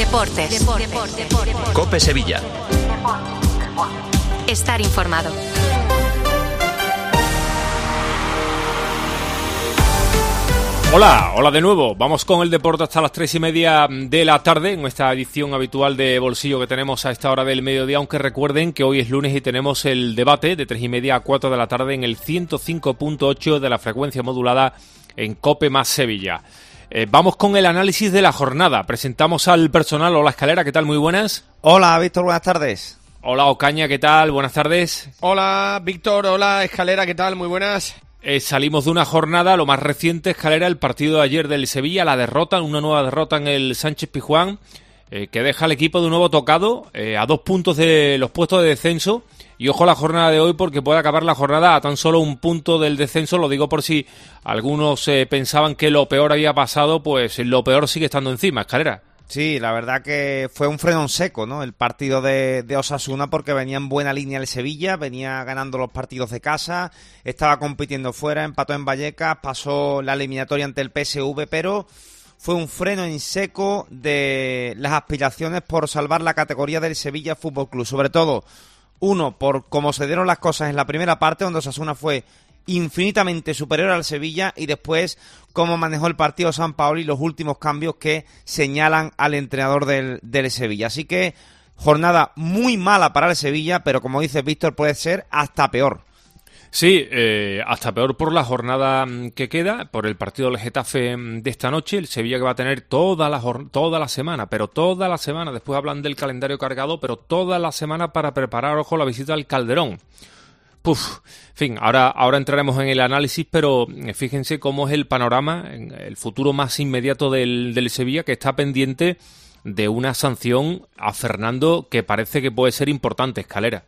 Deportes. COPE Sevilla. Estar informado. Hola de nuevo. Vamos con el deporte hasta las 3:30 de la tarde en esta edición habitual de Bolsillo que tenemos a esta hora del mediodía, aunque recuerden que hoy es lunes y tenemos el debate de 3:30 a 4 de la tarde en el 105.8 de la frecuencia modulada en COPE más Sevilla. Vamos con el análisis de la jornada. Presentamos al personal. Hola Escalera, ¿qué tal? Muy buenas. Hola Víctor, buenas tardes. Hola Ocaña, ¿qué tal? Buenas tardes. Hola Víctor, hola Escalera, ¿qué tal? Muy buenas. Salimos de una jornada, lo más reciente, Escalera, el partido de ayer del Sevilla, la derrota, una nueva derrota en el Sánchez Pizjuán, que deja al equipo de nuevo tocado, a 2 puntos de los puestos de descenso. Y ojo a la jornada de hoy porque puede acabar la jornada a tan solo 1 punto del descenso. Lo digo por si algunos pensaban que lo peor había pasado, pues lo peor sigue estando encima, Escalera. Sí, la verdad que fue un freno en seco, ¿no? El partido de Osasuna, porque venía en buena línea el Sevilla, venía ganando los partidos de casa, estaba compitiendo fuera, empató en Vallecas, pasó la eliminatoria ante el PSV, pero fue un freno en seco de las aspiraciones por salvar la categoría del Sevilla Fútbol Club. Sobre todo, uno, por cómo se dieron las cosas en la primera parte, donde Osasuna fue infinitamente superior al Sevilla, y después cómo manejó el partido Sampaoli y los últimos cambios que señalan al entrenador del Sevilla. Así que jornada muy mala para el Sevilla, pero como dice Víctor, puede ser hasta peor. Sí, hasta peor por la jornada que queda, por el partido del Getafe de esta noche. El Sevilla que va a tener toda la semana, después hablan del calendario cargado, pero toda la semana para preparar, ojo, la visita al Calderón. En fin, ahora entraremos en el análisis, pero fíjense cómo es el panorama, el futuro más inmediato del Sevilla, que está pendiente de una sanción a Fernando que parece que puede ser importante, Escalera.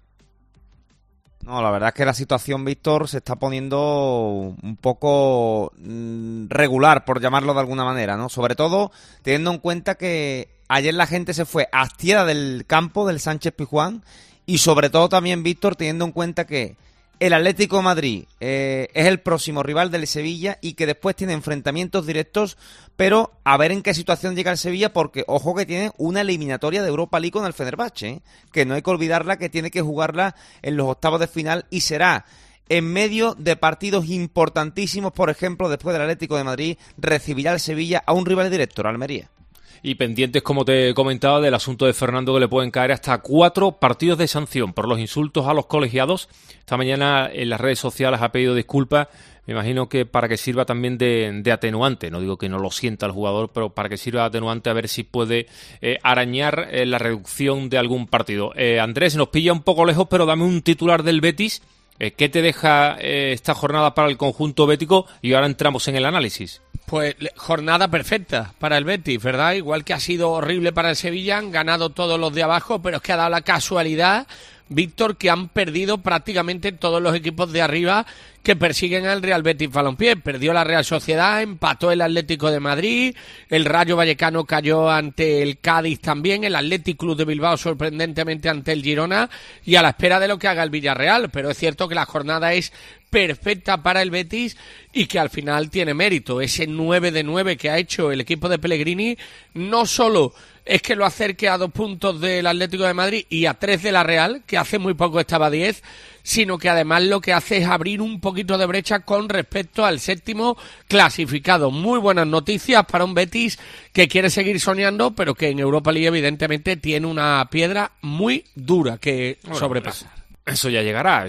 No, la verdad es que la situación, Víctor, se está poniendo un poco regular, por llamarlo de alguna manera, ¿no? Sobre todo teniendo en cuenta que ayer la gente se fue hastiada del campo del Sánchez Pizjuán. Y sobre todo también, Víctor, teniendo en cuenta que el Atlético de Madrid es el próximo rival del Sevilla y que después tiene enfrentamientos directos, pero a ver en qué situación llega el Sevilla, porque ojo que tiene una eliminatoria de Europa League con el Fenerbahce, que no hay que olvidarla, que tiene que jugarla en los octavos de final y será en medio de partidos importantísimos. Por ejemplo, después del Atlético de Madrid recibirá el Sevilla a un rival directo, Almería. Y pendientes, como te comentaba, del asunto de Fernando, que le pueden caer hasta 4 partidos de sanción por los insultos a los colegiados. Esta mañana en las redes sociales ha pedido disculpas, me imagino que para que sirva también de atenuante. No digo que no lo sienta el jugador, pero para que sirva de atenuante, a ver si puede arañar la reducción de algún partido. Andrés, nos pilla un poco lejos, pero dame un titular del Betis. ¿Qué te deja esta jornada para el conjunto bético? Y ahora entramos en el análisis. Pues jornada perfecta para el Betis, ¿verdad? Igual que ha sido horrible para el Sevilla, han ganado todos los de abajo, pero es que ha dado la casualidad, Víctor, que han perdido prácticamente todos los equipos de arriba que persiguen al Real Betis Balompié. Perdió la Real Sociedad, empató el Atlético de Madrid, el Rayo Vallecano cayó ante el Cádiz también, el Athletic Club de Bilbao sorprendentemente ante el Girona, y a la espera de lo que haga el Villarreal. Pero es cierto que la jornada es perfecta para el Betis y que al final tiene mérito. Ese 9 de 9 que ha hecho el equipo de Pellegrini no solo es que lo acerque a 2 puntos del Atlético de Madrid y a 3 de la Real, que hace muy poco estaba a 10, sino que además lo que hace es abrir un poquito de brecha con respecto al 7º clasificado. Muy buenas noticias para un Betis que quiere seguir soñando, pero que en Europa League evidentemente tiene una piedra muy dura que sobrepasar. Eso ya llegará.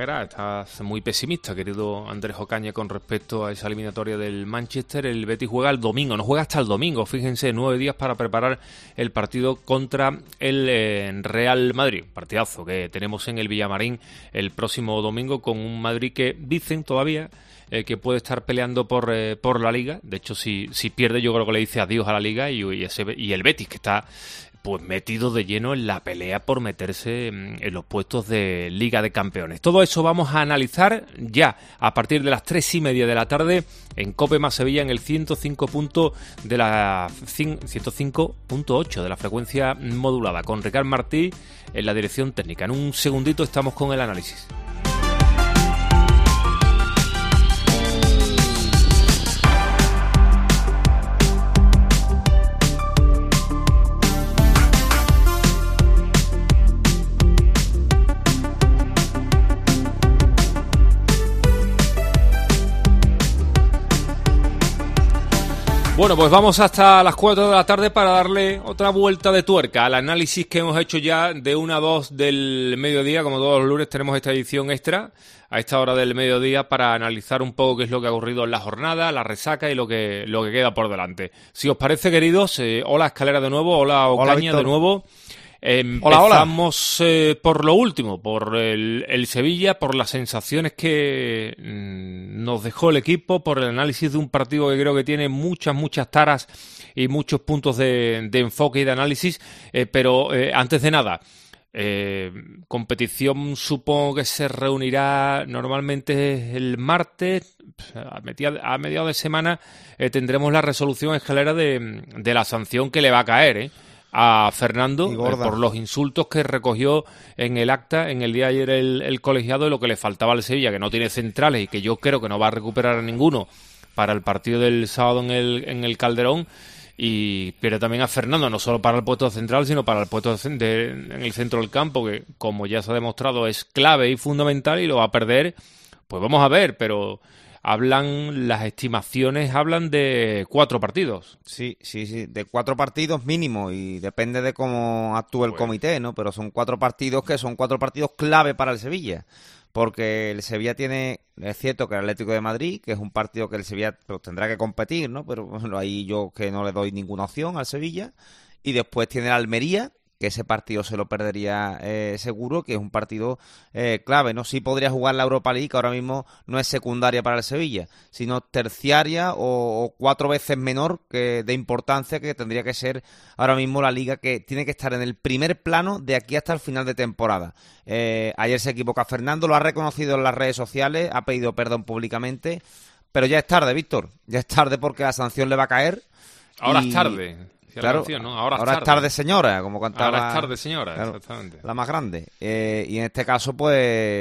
Estás muy pesimista, querido Andrés Ocaña, con respecto a esa eliminatoria del Manchester. El Betis juega el domingo, no juega hasta el domingo, fíjense, 9 días para preparar el partido contra el Real Madrid. Partidazo que tenemos en el Villamarín el próximo domingo, con un Madrid que dicen todavía que puede estar peleando por la Liga. De hecho, si pierde, yo creo que le dice adiós a la Liga, y el Betis, que está pues metido de lleno en la pelea por meterse en los puestos de Liga de Campeones. Todo eso vamos a analizar ya a partir de las 3:30 de la tarde en COPE más Sevilla, en el 105.8 de la frecuencia modulada, con Ricard Martí en la dirección técnica. En un segundito estamos con el análisis. Bueno, pues vamos hasta las 4 de la tarde para darle otra vuelta de tuerca al análisis que hemos hecho ya de 1 a 2 del mediodía. Como todos los lunes tenemos esta edición extra a esta hora del mediodía para analizar un poco qué es lo que ha ocurrido en la jornada, la resaca y lo que queda por delante. Si os parece, queridos, hola Escalera de nuevo, hola Ocaña de nuevo. Empezamos por lo último, por el Sevilla, por las sensaciones que nos dejó el equipo, por el análisis de un partido que creo que tiene muchas taras y muchos puntos de enfoque y de análisis, pero antes de nada, competición supongo que se reunirá normalmente el martes, a mediados de semana tendremos la resolución, Escalera, de la sanción que le va a caer, a Fernando por los insultos que recogió en el acta en el día de ayer el colegiado de lo que le faltaba al Sevilla, que no tiene centrales y que yo creo que no va a recuperar a ninguno para el partido del sábado en el Calderón, y pierde también a Fernando, no solo para el puesto central, sino para el puesto en el centro del campo, que como ya se ha demostrado es clave y fundamental, y lo va a perder. Pues vamos a ver, pero las estimaciones hablan de 4 partidos. Sí, de 4 partidos mínimo, y depende de cómo actúe el comité, ¿no? Pero son 4 partidos que son 4 partidos clave para el Sevilla, porque el Sevilla tiene, es cierto que el Atlético de Madrid, que es un partido que el Sevilla pues, tendrá que competir, ¿no? Pero bueno, ahí yo que no le doy ninguna opción al Sevilla, y después tiene el Almería, que ese partido se lo perdería seguro, que es un partido clave, ¿no? Sí podría jugar la Europa League, que ahora mismo no es secundaria para el Sevilla, sino terciaria o 4 veces menor de importancia, que tendría que ser ahora mismo la Liga, que tiene que estar en el primer plano de aquí hasta el final de temporada. Ayer se equivoca Fernando, lo ha reconocido en las redes sociales, ha pedido perdón públicamente, pero ya es tarde, Víctor, ya es tarde porque la sanción le va a caer. Ahora es tarde. Claro, canción, ¿no? Ahora es tarde, señora, como cantaba. Ahora es tarde, señora, claro, exactamente. La más grande. Y en este caso, pues,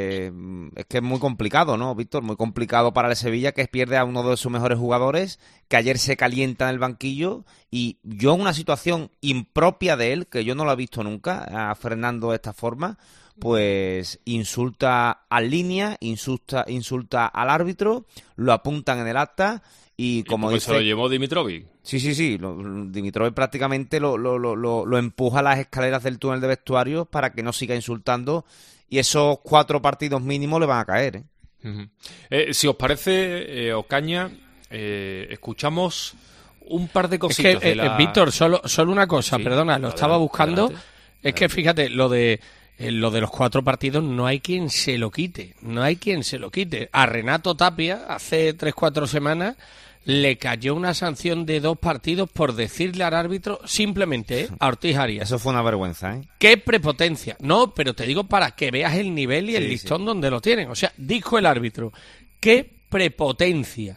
es que es muy complicado, ¿no, Víctor? Muy complicado para el Sevilla, que pierde a uno de sus mejores jugadores, que ayer se calienta en el banquillo, y yo en una situación impropia de él, que yo no lo he visto nunca, a Fernando de esta forma, pues insulta al línea, insulta al árbitro, lo apuntan en el acta. Y como dice, se lo llevó Dimitrovic. Sí. Dimitrovic prácticamente lo empuja a las escaleras del túnel de vestuarios para que no siga insultando, y esos 4 partidos mínimos le van a caer. Si os parece, Ocaña, escuchamos un par de cositas. Es que, Víctor, solo una cosa, sí, perdona, lo estaba buscando. Adelante. Es que fíjate, lo de los 4 partidos no hay quien se lo quite. A Renato Tapia, hace 3-4 semanas, le cayó una sanción de 2 partidos por decirle al árbitro simplemente a Ortiz Arias. Eso fue una vergüenza, ¿eh? ¡Qué prepotencia! No, pero te digo para que veas el nivel y el listón donde lo tienen. O sea, dijo el árbitro, ¡qué prepotencia!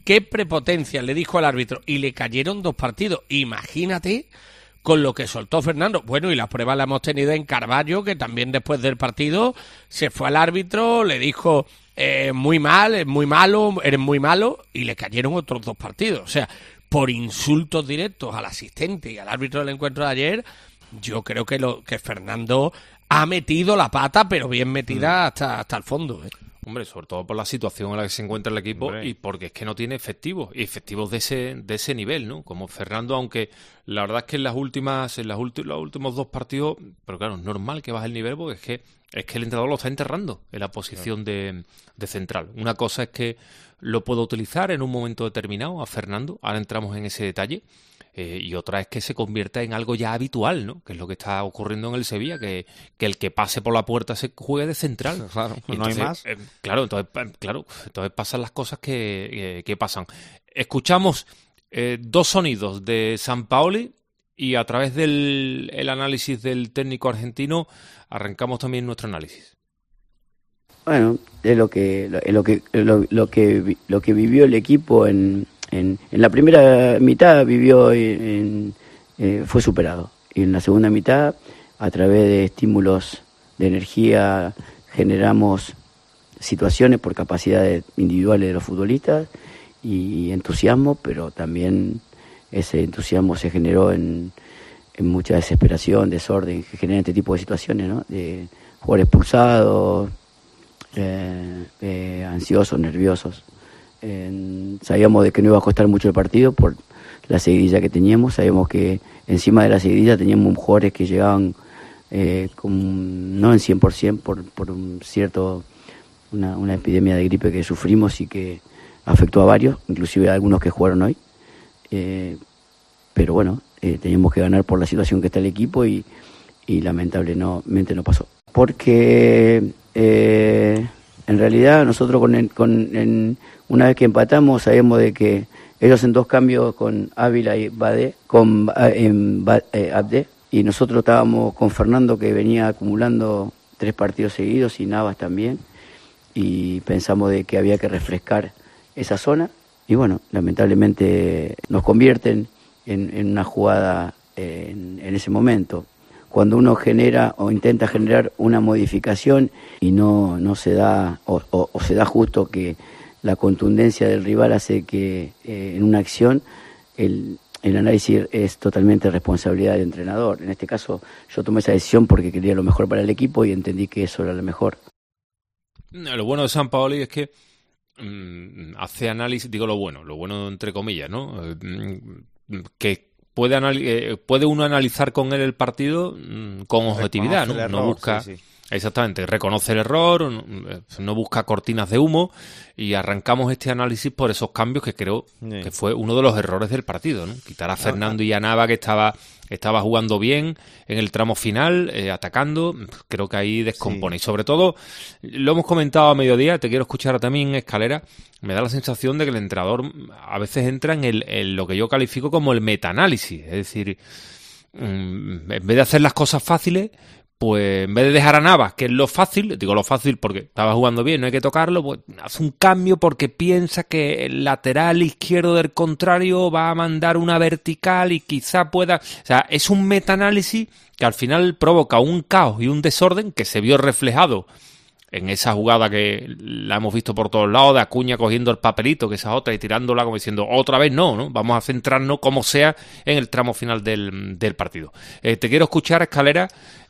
Le dijo al árbitro, y le cayeron 2 partidos. Imagínate con lo que soltó Fernando. Bueno, y la prueba la hemos tenido en Carballo, que también después del partido se fue al árbitro, le dijo muy mal, eres muy malo, y le cayeron otros 2 partidos. O sea, por insultos directos al asistente y al árbitro del encuentro de ayer, yo creo que Fernando ha metido la pata, pero bien metida hasta el fondo, ¿eh? Hombre, sobre todo por la situación en la que se encuentra el equipo. Hombre. Y porque es que no tiene efectivos de ese nivel, ¿no? Como Fernando, aunque la verdad es que en los últimos 2 partidos, pero claro, es normal que baje el nivel, porque es que el entrenador lo está enterrando en la posición de central. Una cosa es que lo puedo utilizar en un momento determinado a Fernando, ahora entramos en ese detalle, y otra es que se convierta en algo ya habitual, ¿no? Que es lo que está ocurriendo en el Sevilla, que el que pase por la puerta se juegue de central. Claro, y entonces, no hay más. Entonces pasan las cosas que pasan. Escuchamos 2 sonidos de Sampaoli, y a través del análisis del técnico argentino arrancamos también nuestro análisis. Bueno, es lo que vivió el equipo en la primera mitad fue superado, y en la segunda mitad, a través de estímulos de energía, generamos situaciones por capacidades individuales de los futbolistas y entusiasmo, pero también ese entusiasmo se generó en mucha desesperación, desorden, que genera este tipo de situaciones, ¿no? De jugadores expulsados, ansiosos, nerviosos. Sabíamos de que no iba a costar mucho el partido por la seguidilla que teníamos. Sabemos que encima de la seguidilla teníamos jugadores que llegaban no en 100% por un cierto una epidemia de gripe que sufrimos y que afectó a varios, inclusive a algunos que jugaron hoy. Pero bueno, teníamos que ganar por la situación que está el equipo y lamentablemente no pasó. Porque en realidad nosotros una vez que empatamos sabemos de que ellos en 2 cambios con Ávila y Abde, y nosotros estábamos con Fernando, que venía acumulando 3 partidos seguidos, y Navas también, y pensamos de que había que refrescar esa zona, y bueno, lamentablemente nos convierten en una jugada en ese momento. Cuando uno genera o intenta generar una modificación y no se da, o se da justo que la contundencia del rival hace que en una acción el análisis es totalmente responsabilidad del entrenador. En este caso yo tomé esa decisión porque quería lo mejor para el equipo y entendí que eso era lo mejor. Lo bueno de Sampaoli es que hace análisis, digo lo bueno entre comillas, ¿no? Que puede uno analizar con él el partido con objetividad, ¿no? No busca... Sí. Exactamente, reconoce el error, no busca cortinas de humo, y arrancamos este análisis por esos cambios que creo que fue uno de los errores del partido, ¿no? Quitar a Fernando y a Nava, que estaba jugando bien en el tramo final, atacando, creo que ahí descompone. Sí. Y sobre todo, lo hemos comentado a mediodía, te quiero escuchar también, Escalera, me da la sensación de que el entrenador a veces entra en lo que yo califico como el metaanálisis, es decir, en vez de hacer las cosas fáciles, pues en vez de dejar a Navas, que es lo fácil, digo lo fácil porque estaba jugando bien, no hay que tocarlo, pues hace un cambio porque piensa que el lateral izquierdo del contrario va a mandar una vertical y quizá pueda... O sea, es un metaanálisis que al final provoca un caos y un desorden que se vio reflejado en esa jugada que la hemos visto por todos lados, de Acuña cogiendo el papelito, que esa otra, y tirándola como diciendo, otra vez no, vamos a centrarnos como sea en el tramo final del partido. Te quiero escuchar, Escalera,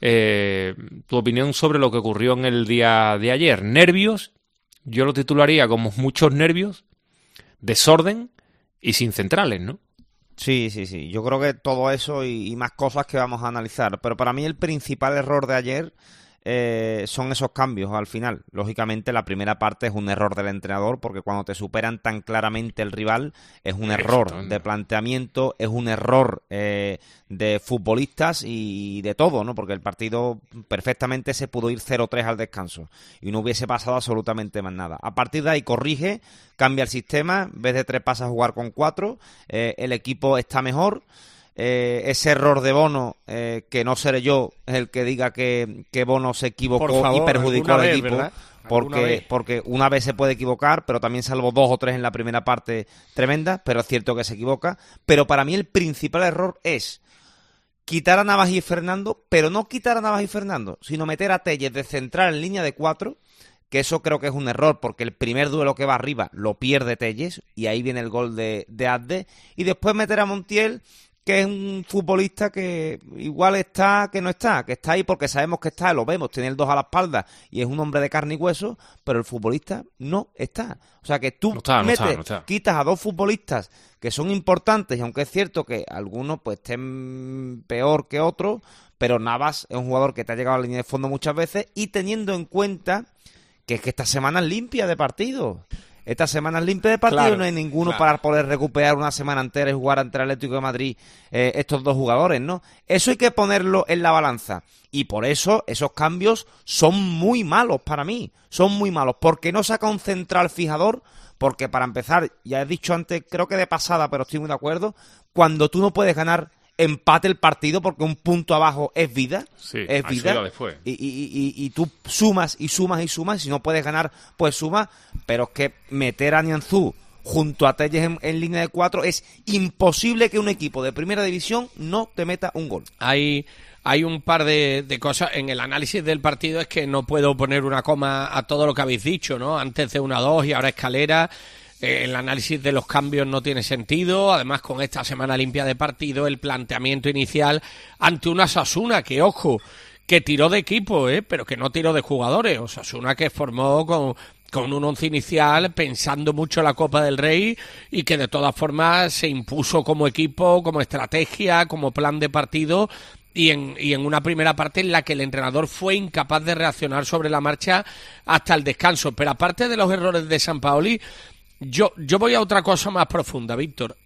tu opinión sobre lo que ocurrió en el día de ayer. Nervios, yo lo titularía como muchos nervios, desorden y sin centrales, ¿no? Sí. Yo creo que todo eso y más cosas que vamos a analizar. Pero para mí el principal error de ayer son esos cambios al final. Lógicamente la primera parte es un error del entrenador, porque cuando te superan tan claramente el rival es un error de planteamiento, es un error de futbolistas y de todo, ¿no? Porque el partido perfectamente se pudo ir 0-3 al descanso y no hubiese pasado absolutamente más nada. A partir de ahí corrige, cambia el sistema, en vez de 3 pases a jugar con 4, el equipo está mejor. Ese error de Bono, que no seré yo el que diga que Bono se equivocó, por favor, y perjudicó al equipo, porque una vez se puede equivocar, pero también salvo 2 o 3 en la primera parte tremendas, pero es cierto que se equivoca. Pero para mí el principal error es quitar a Navas y Fernando, pero no quitar a Navas y Fernando, sino meter a Telles de central en línea de 4, que eso creo que es un error, porque el primer duelo que va arriba lo pierde Telles, y ahí viene el gol de Abde, y después meter a Montiel, que es un futbolista que igual está, que no está, que está ahí porque sabemos que está, lo vemos, tiene el 2 a la espalda y es un hombre de carne y hueso, pero el futbolista no está. O sea que tú quitas a 2 futbolistas que son importantes, y aunque es cierto que algunos pues estén peor que otros, pero Navas es un jugador que te ha llegado a la línea de fondo muchas veces, y teniendo en cuenta que es que esta semana es limpia de partidos. Esta semana es limpia de partido, claro, no hay ninguno para poder recuperar una semana entera y jugar ante el Atlético de Madrid estos 2 jugadores, ¿no? Eso hay que ponerlo en la balanza. Y por eso esos cambios son muy malos para mí. Son muy malos. Porque no saca un central fijador. Porque para empezar, ya he dicho antes, creo que de pasada, pero estoy muy de acuerdo, cuando tú no puedes ganar, empate el partido porque un punto abajo es vida, es vida, y tú sumas y sumas y sumas, y si no puedes ganar pues sumas, pero es que meter a Nianzú junto a Telles en línea de 4 es imposible que un equipo de primera división no te meta un gol. Hay un par de cosas en el análisis del partido, es que no puedo poner una coma a todo lo que habéis dicho, ¿no? Antes de 1-2 y ahora Escalera. El análisis de los cambios no tiene sentido, además con esta semana limpia de partido, el planteamiento inicial ante una Osasuna que, ojo, que tiró de equipo, pero que no tiró de jugadores. Osasuna que formó con un once inicial, pensando mucho en la Copa del Rey y que de todas formas se impuso como equipo, como estrategia, como plan de partido y en una primera parte en la que el entrenador fue incapaz de reaccionar sobre la marcha hasta el descanso. Pero aparte de los errores de Sampaoli, yo voy a otra cosa más profunda, Víctor.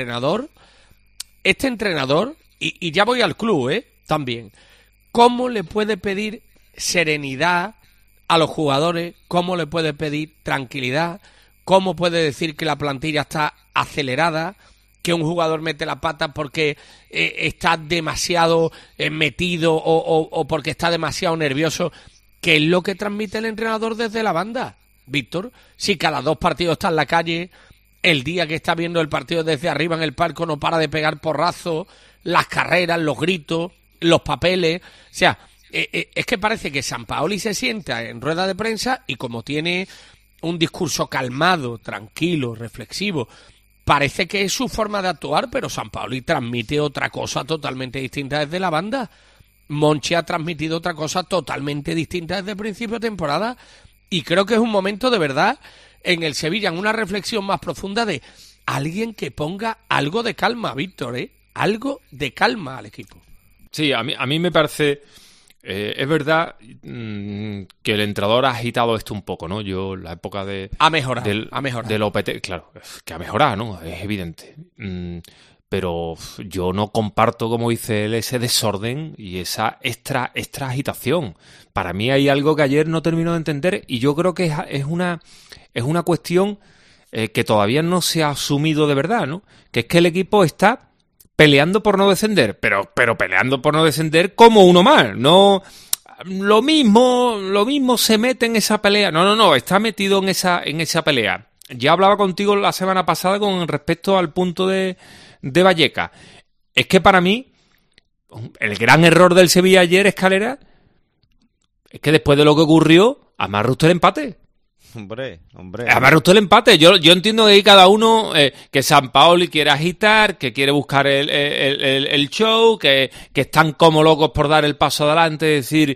Este entrenador, y ya voy al club, también, ¿cómo le puede pedir serenidad a los jugadores? ¿Cómo le puede pedir tranquilidad? ¿Cómo puede decir que la plantilla está acelerada? Que un jugador mete la pata porque está demasiado metido o porque está demasiado nervioso. ¿Qué es lo que transmite el entrenador desde la banda, Víctor? Si cada 2 partidos está en la calle, el día que está viendo el partido desde arriba en el palco no para de pegar porrazos, las carreras, los gritos, los papeles. O sea, es que parece que Sampaoli se sienta en rueda de prensa y como tiene un discurso calmado, tranquilo, reflexivo, parece que es su forma de actuar, pero Sampaoli transmite otra cosa totalmente distinta desde la banda. Monchi ha transmitido otra cosa totalmente distinta desde el principio de temporada y creo que es un momento de verdad en el Sevilla, en una reflexión más profunda de alguien que ponga algo de calma, Víctor, algo de calma al equipo. Sí, a mí me parece... es verdad que el entrenador ha agitado esto un poco, ¿no? Yo, la época de... Ha mejorado. Del OPT, claro, que ha mejorado, ¿no? Es evidente. Pero yo no comparto, como dice él, ese desorden y esa extra agitación. Para mí hay algo que ayer no termino de entender y yo creo que es una cuestión que todavía no se ha asumido de verdad, ¿no? Que es que el equipo está peleando por no descender, pero peleando por no descender como uno más, no lo mismo se mete en esa pelea, no, está metido en esa pelea. Ya hablaba contigo la semana pasada con respecto al punto de Vallecas. Es que para mí el gran error del Sevilla ayer, Escalera, es que después de lo que ocurrió, amarra usted el empate. Hombre. Amarra usted el empate. Yo entiendo que hay cada uno que Sampaoli quiere agitar, que quiere buscar el show, que están como locos por dar el paso adelante, es decir,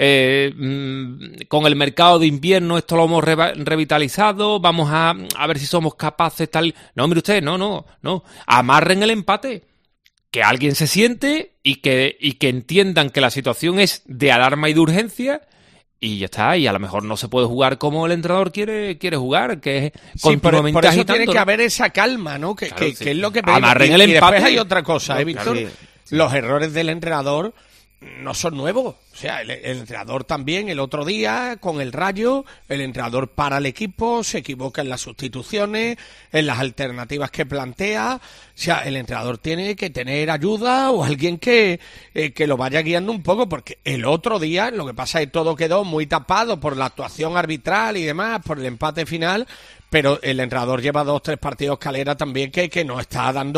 con el mercado de invierno esto lo hemos revitalizado, vamos a ver si somos capaces tal. No, mire usted, no. Amarren el empate. Que alguien se siente y que entiendan que la situación es de alarma y de urgencia. Y ya está, y a lo mejor no se puede jugar como el entrenador quiere jugar, que es continuamente por eso agitando, tiene que ¿no? haber esa calma, ¿no? Que es lo que pedimos. Amarren el y empate. después hay otra cosa, Víctor. Sí. Los errores del entrenador no son nuevos. O sea, el entrenador también el otro día con el Rayo, el entrenador para el equipo, se equivoca en las sustituciones, en las alternativas que plantea. O sea, el entrenador tiene que tener ayuda o alguien que lo vaya guiando un poco, porque el otro día lo que pasa es que todo quedó muy tapado por la actuación arbitral y demás, por el empate final, pero el entrenador lleva 2-3 partidos Calera también que no está dando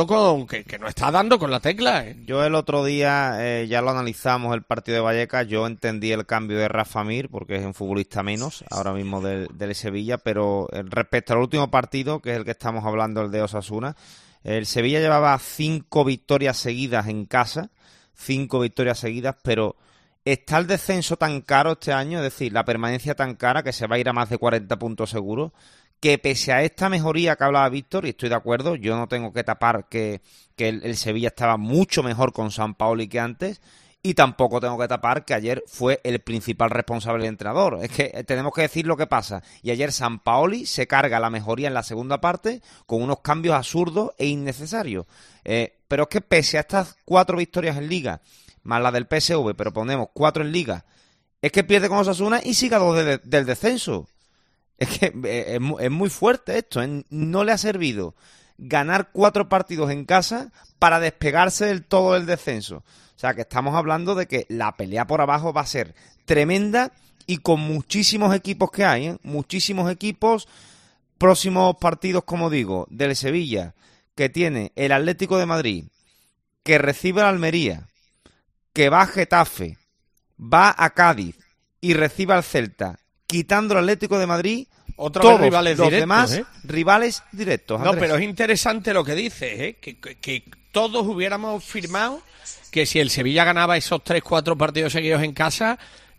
con la tecla. Yo el otro día ya lo analizamos el partido de Vallecas. Yo entendí el cambio de Rafa Mir porque es un futbolista menos ahora mismo del Sevilla, pero respecto al último partido, que es el que estamos hablando, el de Osasuna, el Sevilla llevaba 5 victorias seguidas en casa, 5 victorias seguidas, pero está el descenso tan caro este año, es decir, la permanencia tan cara que se va a ir a más de 40 puntos seguros, que pese a esta mejoría que hablaba Víctor, y estoy de acuerdo, yo no tengo que tapar que el Sevilla estaba mucho mejor con Sampaoli que antes, y tampoco tengo que tapar que ayer fue el principal responsable del entrenador. Es que tenemos que decir lo que pasa. Y ayer Sampaoli se carga la mejoría en la segunda parte con unos cambios absurdos e innecesarios. Pero es que pese a estas 4 victorias en Liga, más la del PSV, pero ponemos 4 en Liga, es que pierde con Osasuna y sigue a 2 del descenso. Es que es muy fuerte esto, ¿eh? No le ha servido ganar 4 partidos en casa para despegarse del todo del descenso. O sea, que estamos hablando de que la pelea por abajo va a ser tremenda y con muchísimos equipos que hay, ¿eh? Muchísimos equipos. Próximos partidos, como digo, del Sevilla, que tiene el Atlético de Madrid, que recibe al Almería, que va a Getafe, va a Cádiz y recibe al Celta, quitando el Atlético de Madrid, todos rivales los directos, demás rivales directos. Andrés. No, pero es interesante lo que dices, que todos hubiéramos firmado que si el Sevilla ganaba esos 3-4 partidos seguidos en casa,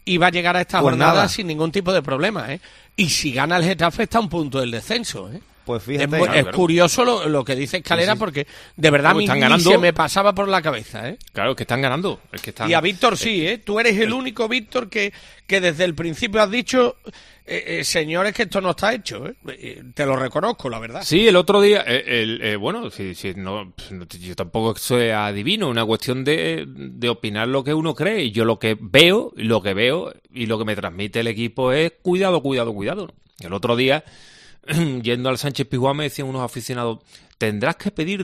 iba a llegar a esta Pues jornada nada. sin ningún tipo de problema, ¿eh? Y si gana el Getafe está a un punto del descenso, ¿eh? Pues fíjate. Es curioso lo que dice Escalera, porque de verdad a mí Están ni ganando. se me pasaba por la cabeza, ¿eh? Claro, que están ganando. Es que están... Y a Víctor sí, ¿eh? Tú eres el único, Víctor, que desde el principio has dicho, señores, que esto no está hecho, ¿eh? Te lo reconozco, la verdad. Sí, el otro día, bueno, yo tampoco soy adivino, una cuestión de opinar lo que uno cree. Y yo lo que veo y lo que me transmite el equipo es cuidado. El otro día, yendo al Sánchez Pizjuán, me decían unos aficionados, tendrás que pedir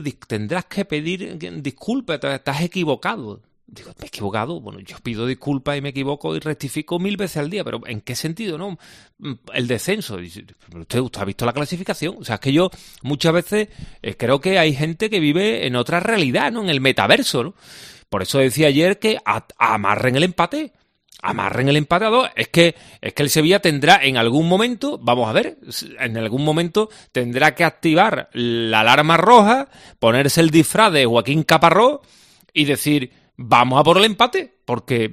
disculpas, estás equivocado. Digo, ¿me he equivocado? Bueno, yo pido disculpas y me equivoco y rectifico 1000 veces al día, pero ¿en qué sentido, no? El descenso. ¿Usted ha visto la clasificación? O sea, es que yo muchas veces creo que hay gente que vive en otra realidad, ¿no? En el metaverso, ¿no? Por eso decía ayer que amarren el empate. Amarren el empate a 2. Es que el Sevilla tendrá en algún momento, vamos a ver, en algún momento tendrá que activar la alarma roja, ponerse el disfraz de Joaquín Caparrós y decir, vamos a por el empate, porque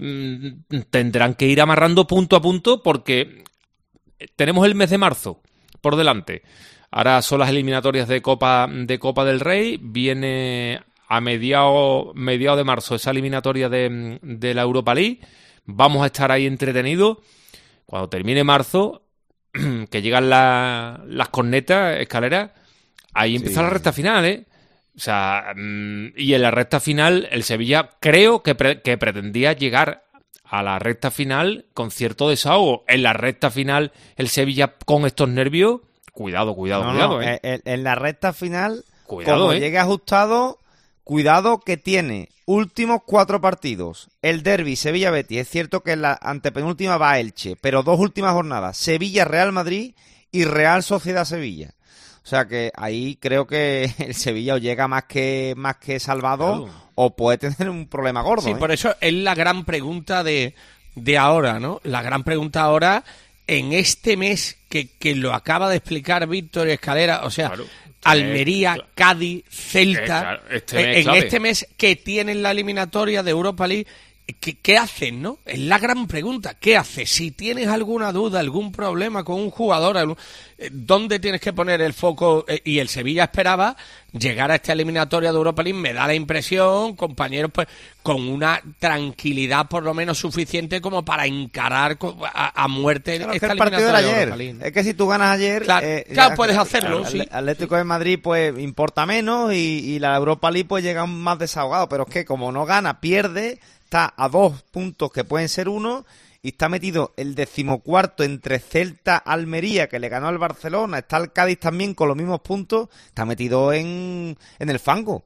tendrán que ir amarrando punto a punto, porque tenemos el mes de marzo por delante. Ahora son las eliminatorias de Copa del Rey, viene a mediados de marzo esa eliminatoria de la Europa League. Vamos a estar ahí entretenidos. Cuando termine marzo, que llegan las cornetas, Escalera, ahí empieza la recta final, ¿eh? O sea, y en la recta final, el Sevilla creo que pretendía llegar a la recta final con cierto desahogo. En la recta final, el Sevilla con estos nervios, cuidado, ¿eh? En la recta final, Cuidado, como llegue ajustado, cuidado que tiene últimos 4 partidos. El derbi Sevilla-Betis. Es cierto que en la antepenúltima va Elche, pero 2 últimas jornadas, Sevilla-Real Madrid y Real Sociedad-Sevilla. O sea que ahí creo que el Sevilla o llega más que salvado, claro, o puede tener un problema gordo. Sí, por eso es la gran pregunta de ahora, ¿no? La gran pregunta ahora, en este mes que lo acaba de explicar Víctor Escalera, o sea, claro, Almería, Cádiz, Celta, este mes que tienen la eliminatoria de Europa League, ¿qué hacen, no? Es la gran pregunta. ¿Qué haces? Si tienes alguna duda, algún problema con un jugador, ¿dónde tienes que poner el foco? Y el Sevilla esperaba llegar a esta eliminatoria de Europa League, me da la impresión, compañeros, pues con una tranquilidad por lo menos suficiente como para encarar a muerte esta eliminatoria de Europa League. Es que si tú ganas ayer... Claro, puedes hacerlo, sí. Atlético de Madrid pues importa menos y la Europa League pues llega más desahogado, pero es que como no gana, pierde... Está a 2 puntos que pueden ser 1 y está metido el 14º entre Celta, Almería, que le ganó al Barcelona. Está el Cádiz también con los mismos puntos. Está metido en el fango.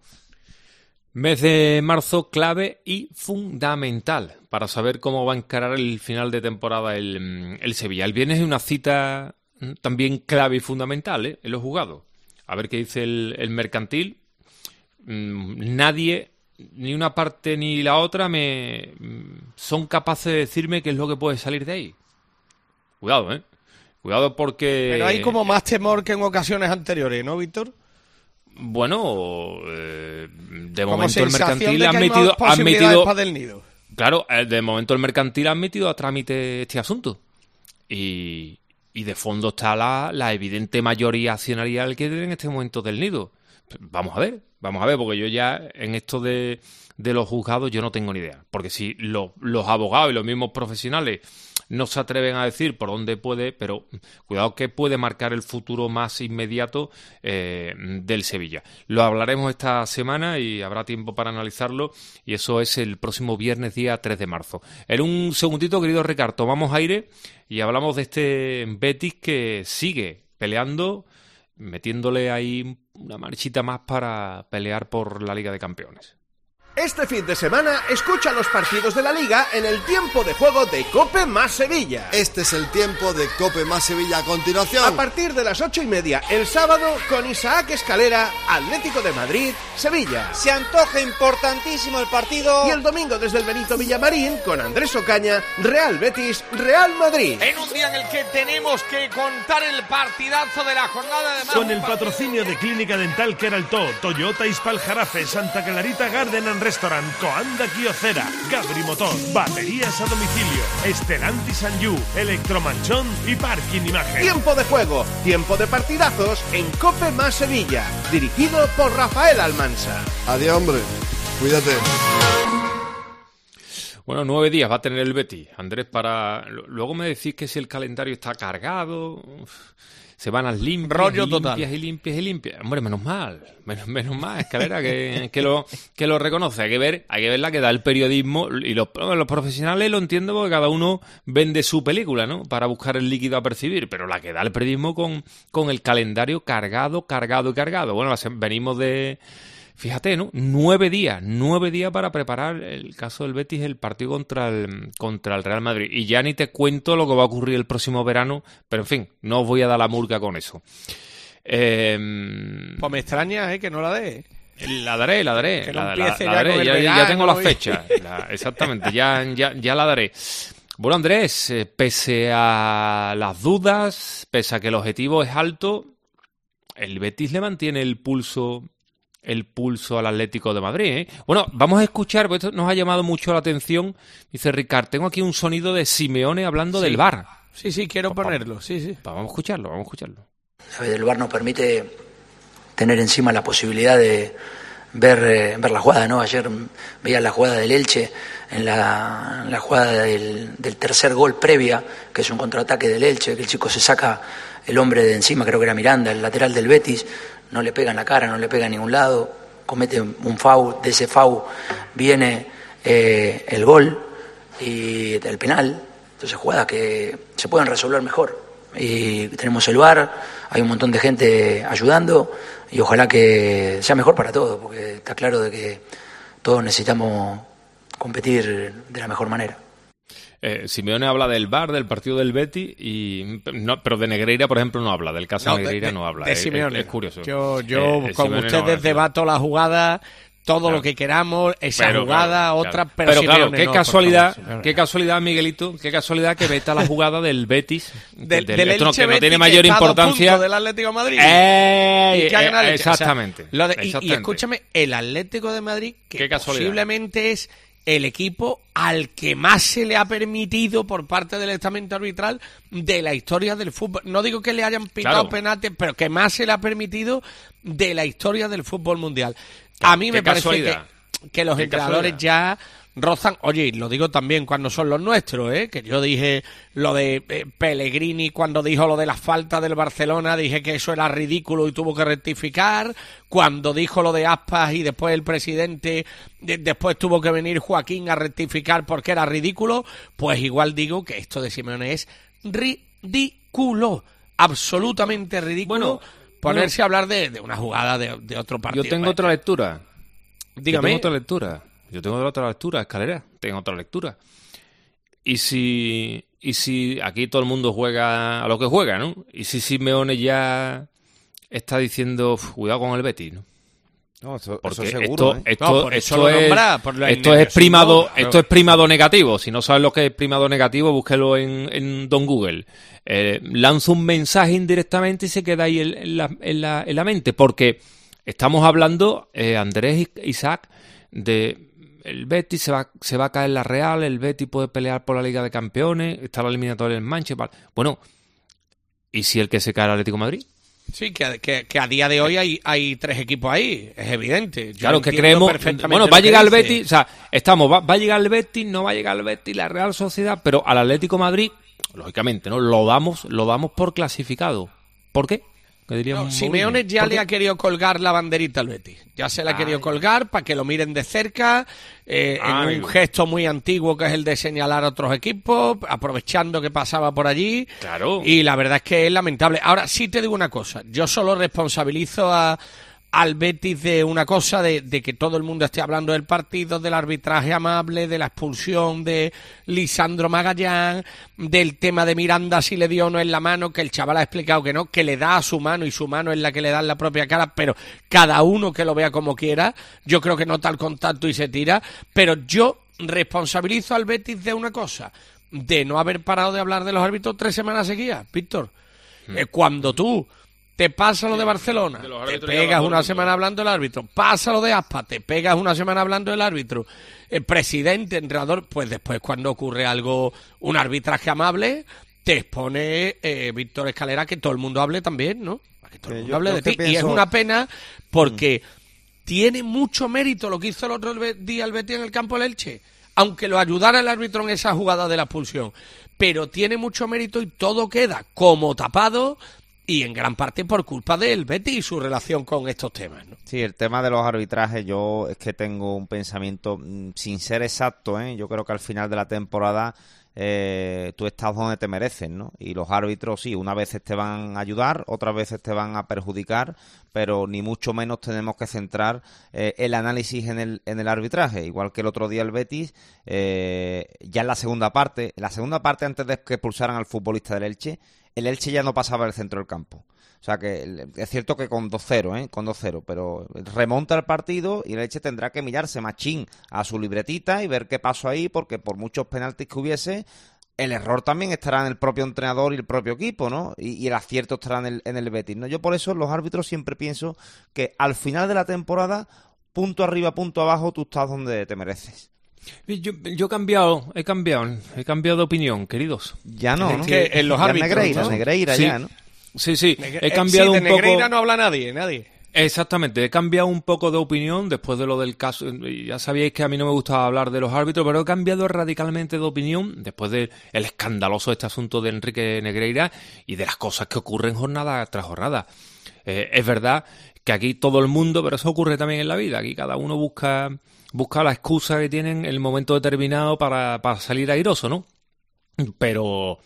Mes de marzo clave y fundamental para saber cómo va a encarar el final de temporada el Sevilla. El viernes es una cita también clave y fundamental, en los jugados. A ver qué dice el Mercantil. Nadie... Ni una parte ni la otra son capaces de decirme qué es lo que puede salir de ahí. Cuidado, Cuidado porque... Pero hay como más temor que en ocasiones anteriores, ¿no, Víctor? Bueno, de momento el Mercantil ha metido del nido. Claro, de momento el Mercantil ha metido a trámite este asunto. Y de fondo está la evidente mayoría accionarial que en este momento del nido. Vamos a ver, porque yo ya en esto de los juzgados yo no tengo ni idea. Porque si los abogados y los mismos profesionales no se atreven a decir por dónde puede, pero cuidado que puede marcar el futuro más inmediato del Sevilla. Lo hablaremos esta semana y habrá tiempo para analizarlo, y eso es el próximo viernes, día 3 de marzo. En un segundito, querido Ricardo, tomamos aire y hablamos de este Betis que sigue peleando, metiéndole ahí una marchita más para pelear por la Liga de Campeones. Este fin de semana escucha los partidos de la Liga en el tiempo de juego de COPE más Sevilla. Este es el tiempo de COPE más Sevilla a continuación. A partir de las 8:30 el sábado con Isaac Escalera, Atlético de Madrid, Sevilla. Se antoja importantísimo el partido. Y el domingo desde el Benito Villamarín con Andrés Ocaña, Real Betis, Real Madrid. En un día en el que tenemos que contar el partidazo de la jornada de marzo. Con el patrocinio de Clínica Dental Queraltó, Toyota Ispal Jarafe, Santa Clarita Garden and Restaurant Coanda Quiocera, Gabri Motor, baterías a domicilio, Stellantis Sanyu, Electromanchón y Parking Imagen. Tiempo de juego, tiempo de partidazos en Cope Más Sevilla, dirigido por Rafael Almansa. Adiós, hombre. Cuídate. Bueno, 9 días va a tener el Betis, Andrés, para... Luego me decís que si el calendario está cargado, semanas limpias, rollo total. Limpias. Hombre, menos mal, Escalera, que lo reconoce. Hay que ver la que da el periodismo, y los profesionales lo entiendo porque cada uno vende su película, ¿no? Para buscar el líquido a percibir, pero la que da el periodismo con el calendario cargado. Bueno, venimos de... Fíjate, ¿no? 9 días para preparar, el caso del Betis, el partido contra el Real Madrid. Y ya ni te cuento lo que va a ocurrir el próximo verano, pero en fin, no os voy a dar la murga con eso. Pues me extraña, que no la dé. La daré. Que no empiece ya con el verano, ya tengo las fechas. Exactamente, ya la daré. Bueno, Andrés, pese a las dudas, pese a que el objetivo es alto, el Betis le mantiene el pulso al Atlético de Madrid, ¿eh? Bueno, vamos a escuchar, porque esto nos ha llamado mucho la atención. Dice Ricard, tengo aquí un sonido de Simeone hablando del VAR. Sí, quiero ponerlo, sí. Vamos a escucharlo. El VAR nos permite tener encima la posibilidad de ver la jugada, ¿no? Ayer veía la jugada del Elche, en la jugada del tercer gol previa, que es un contraataque del Elche, que el chico se saca el hombre de encima, creo que era Miranda, el lateral del Betis, no le pega en la cara, no le pega en ningún lado, comete un foul, de ese foul viene el gol y el penal. Entonces jugadas que se pueden resolver mejor. Y tenemos el VAR, hay un montón de gente ayudando y ojalá que sea mejor para todos, porque está claro de que todos necesitamos competir de la mejor manera. Simeone habla del VAR, del partido del Betis, pero de Negreira, por ejemplo, no habla. Del caso Negreira no habla. De Simeone. Es curioso. Yo con ustedes debato la jugada, todo lo que queramos, esa jugada, otra, pero claro, qué casualidad, Miguelito, qué casualidad que veta la jugada del Betis, del esto Elche, que no tiene mayor importancia, del Atlético de Madrid. Exactamente. O sea, y escúchame, el Atlético de Madrid, que posiblemente es el equipo al que más se le ha permitido por parte del estamento arbitral de la historia del fútbol. No digo que le hayan pitado penaltis, pero que más se le ha permitido de la historia del fútbol mundial. A mí me parece que los entrenadores ya rozan, oye, lo digo también cuando son los nuestros, que yo dije lo de Pellegrini cuando dijo lo de la falta del Barcelona, dije que eso era ridículo y tuvo que rectificar, cuando dijo lo de Aspas y después el presidente, después tuvo que venir Joaquín a rectificar porque era ridículo, pues igual digo que esto de Simeone es ridículo, absolutamente ridículo. Ponerse a hablar de una jugada de otro partido. Yo tengo otra lectura. Dígame. Yo tengo otra lectura, Escalera. Tengo otra lectura. Y si aquí todo el mundo juega a lo que juega, ¿no? Y si Simeone ya está diciendo, cuidado con el Betis, ¿no? No, eso porque seguro. Esto es primado negativo. Si no sabes lo que es primado negativo, búsquelo en Don Google. Lanza un mensaje indirectamente y se queda ahí en la mente. Porque estamos hablando, Andrés Isaac, de el Betis se va a caer la Real, el Betis puede pelear por la Liga de Campeones, está la eliminatoria en Manchester. Bueno, ¿y si el que se cae el Atlético de Madrid? Sí, que a día de hoy hay 3 equipos ahí, es evidente. Claro, que creemos, bueno, va a llegar el Betis, o sea, va a llegar el Betis, no va a llegar el Betis, la Real Sociedad, pero al Atlético de Madrid, lógicamente, ¿no? Lo damos por clasificado. ¿Por qué? Simeone ya le ha querido colgar la banderita al Betis. Ya se la ha querido colgar para que lo miren de cerca, en un gesto muy antiguo que es el de señalar a otros equipos, aprovechando que pasaba por allí. Claro. Y la verdad es que es lamentable. Ahora, sí te digo una cosa. Yo solo responsabilizo al Betis de una cosa, de que todo el mundo esté hablando del partido, del arbitraje amable, de la expulsión de Lisandro Magallán, del tema de Miranda si le dio o no en la mano, que el chaval ha explicado que no, que le da a su mano y su mano es la que le da en la propia cara, pero cada uno que lo vea como quiera. Yo creo que nota el contacto y se tira, pero yo responsabilizo al Betis de una cosa, de no haber parado de hablar de los árbitros 3 semanas seguidas, Víctor. Cuando tú te pasa lo de Barcelona, te pegas una semana hablando del árbitro, pasa lo de Aspas, te pegas una semana hablando del árbitro, presidente, entrenador, pues después cuando ocurre algo, un arbitraje amable, te expone Víctor Escalera que todo el mundo hable también, ¿no? Para que todo el mundo hable de ti. Y es una pena porque tiene mucho mérito lo que hizo el otro día el Betis en el campo del Elche, aunque lo ayudara el árbitro en esa jugada de la expulsión, pero tiene mucho mérito y todo queda como tapado, y en gran parte por culpa del Betis y su relación con estos temas, ¿no? Sí, el tema de los arbitrajes, yo es que tengo un pensamiento sin ser exacto, ¿eh? Yo creo que al final de la temporada tú estás donde te mereces, ¿no? Y los árbitros sí, unas veces te van a ayudar, otras veces te van a perjudicar, pero ni mucho menos tenemos que centrar el análisis en el arbitraje. Igual que el otro día el Betis, ya en la segunda parte antes de que expulsaran al futbolista del Elche, el Elche ya no pasaba del centro del campo. O sea que es cierto que con 2-0, con 2-0, pero remonta el partido y el Elche tendrá que mirarse machín a su libretita y ver qué pasó ahí, porque por muchos penaltis que hubiese, el error también estará en el propio entrenador y el propio equipo, ¿no? Y el acierto estará en el Betis, ¿no? Yo por eso los árbitros siempre pienso que al final de la temporada, punto arriba, punto abajo, tú estás donde te mereces. Yo he cambiado de opinión, queridos. Ya no, ¿no? Es que en los árbitros, Negreira sí. Ya, ¿no? Sí, he cambiado un poco. De Negreira no habla nadie. Exactamente, he cambiado un poco de opinión después de lo del caso. Ya sabíais que a mí no me gustaba hablar de los árbitros, pero he cambiado radicalmente de opinión después del escandaloso asunto de Enrique Negreira y de las cosas que ocurren jornada tras jornada. Es verdad que aquí todo el mundo, pero eso ocurre también en la vida, aquí cada uno busca la excusa que tienen en el momento determinado para salir airoso, ¿no? Pero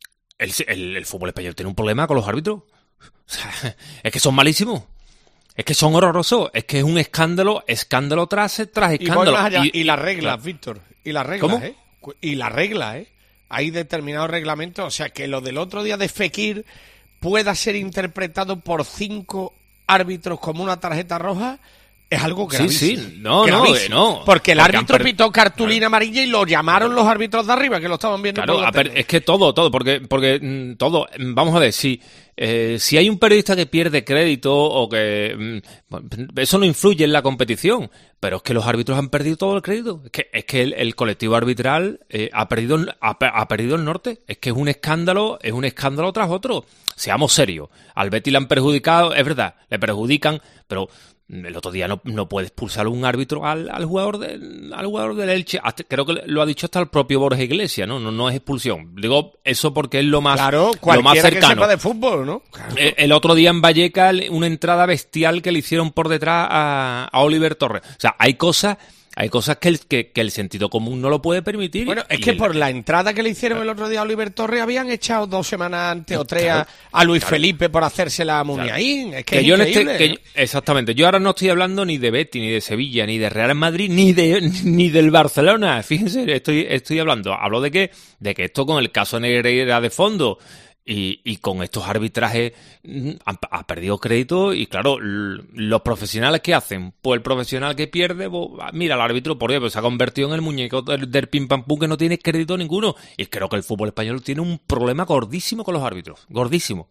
el fútbol español tiene un problema con los árbitros. O sea, es que son malísimos. Es que son horrorosos. Es que es un escándalo tras escándalo. Y las reglas, Víctor. Y las reglas, ¿cómo? Y las reglas, Hay determinados reglamentos. O sea, que lo del otro día de Fekir pueda ser interpretado por 5 árbitros como una tarjeta roja, es algo gravísimo. Sí, no. Porque el árbitro pitó cartulina amarilla y lo llamaron los árbitros de arriba, que lo estaban viendo. Claro, es que todo, porque todo, vamos a ver, si hay un periodista que pierde crédito o que eso no influye en la competición, pero es que los árbitros han perdido todo el crédito. Es que el colectivo arbitral ha perdido el norte. Es que es un escándalo tras otro. Seamos serios. Al Betis le han perjudicado, es verdad, le perjudican, pero el otro día no puede expulsar un árbitro al jugador del Elche. Creo que lo ha dicho hasta el propio Borja Iglesias, no es expulsión. Digo eso porque es lo más cercano. Que sepa de fútbol, ¿no? Claro. El otro día en Vallecas una entrada bestial que le hicieron por detrás a Oliver Torres. O sea, hay cosas que el sentido común no lo puede permitir. Bueno, es que por la entrada que le hicieron el otro día a Oliver Torres habían echado 2 semanas antes o 3 a Luis Felipe por hacerse a Muniaín. Es que es increíble, exactamente. Yo ahora no estoy hablando ni de Betis, ni de Sevilla, ni de Real Madrid, ni del Barcelona. Fíjense, estoy hablando. Hablo de que esto con el caso Negreira de fondo y con estos arbitrajes ha perdido crédito. Y claro, los profesionales ¿qué hacen? Pues el profesional que pierde, mira, el árbitro por ejemplo se ha convertido en el muñeco del pim pam pum, que no tiene crédito ninguno. Y creo que el fútbol español tiene un problema gordísimo con los árbitros, gordísimo.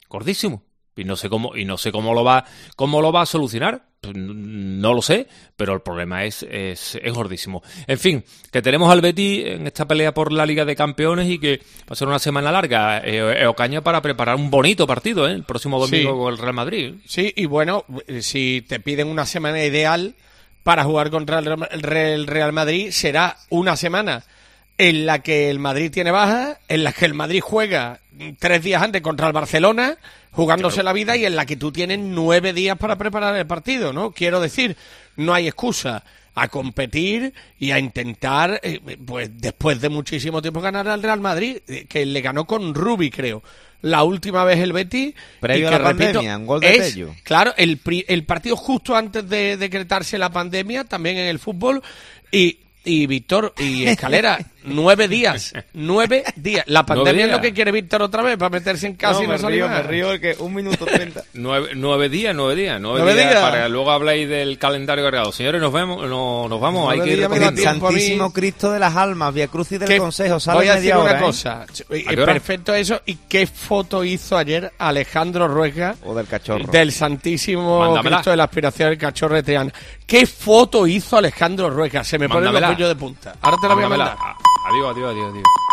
Y no sé cómo lo va a solucionar. No lo sé, pero el problema es gordísimo. En fin, que tenemos al Betis en esta pelea por la Liga de Campeones y que va a ser una semana larga, Ocaña, para preparar un bonito partido el próximo domingo con el Real Madrid. Sí, y bueno, si te piden una semana ideal para jugar contra el Real Madrid, será una semana en la que el Madrid tiene baja, en la que el Madrid juega 3 días antes contra el Barcelona, jugándose la vida, y en la que tú tienes 9 días para preparar el partido, ¿no? Quiero decir, no hay excusa a competir y a intentar, pues después de muchísimo tiempo, ganar al Real Madrid, que le ganó con Rubi, creo, la última vez el Betis. Previo a la pandemia, un gol de Pello. Claro, el partido justo antes de decretarse la pandemia, también en el fútbol, y Víctor y Escalera, 9 días. 9 días. La pandemia es lo que quiere Víctor otra vez, para meterse en casa y no salir más. Me río que 1 minuto 30. 9 días. 9 días para que luego habléis del calendario cargado. Señores, nos vamos. Hay que ir el Santísimo Cristo de las Almas, Vía Crucis del Consejo. Voy a decir una cosa. Perfecto eso. ¿Y qué foto hizo ayer Alejandro Rueca? O del cachorro. Del Santísimo Cristo de la Aspiración del Cachorro de Triana. ¿Qué foto hizo Alejandro Rueca? Se me ponen los vellos de punta. Ahora te la voy a mandar. Adiós.